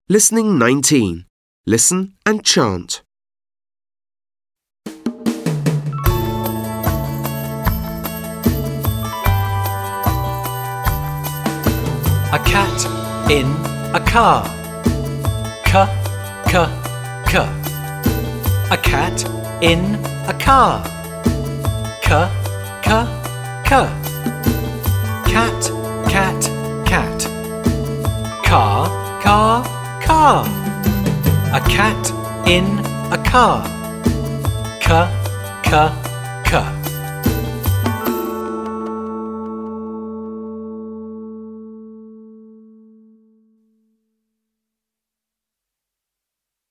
Listening 19. Listen and chant. A cat in a car. K, k, k. A cat in a car. K, k, k. Cat, cat, cat. Car, car, car. A cat in a car. K, k,